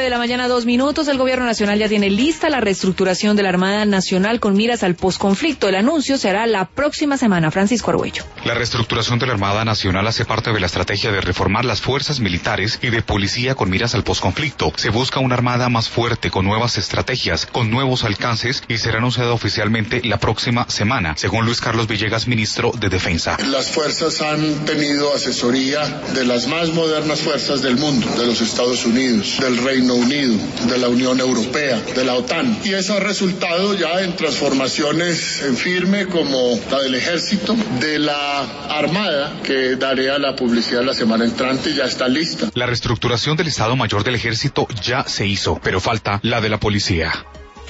9:02 a.m. El Gobierno Nacional ya tiene lista la reestructuración de la Armada Nacional con miras al posconflicto. El anuncio se hará la próxima semana. Francisco Argüello. La reestructuración de la Armada Nacional hace parte de la estrategia de reformar las fuerzas militares y de policía con miras al posconflicto. Se busca una armada más fuerte, con nuevas estrategias, con nuevos alcances, y será anunciada oficialmente la próxima semana, según Luis Carlos Villegas, ministro de Defensa. Las fuerzas han tenido asesoría de las más modernas fuerzas del mundo, de los Estados Unidos, del Reino Unido, de la Unión Europea, de la OTAN, y eso ha resultado ya en transformaciones en firme como la del Ejército, de la Armada, que daré a la publicidad la semana entrante, ya está lista. La reestructuración del Estado Mayor del Ejército ya se hizo, pero falta la de la Policía.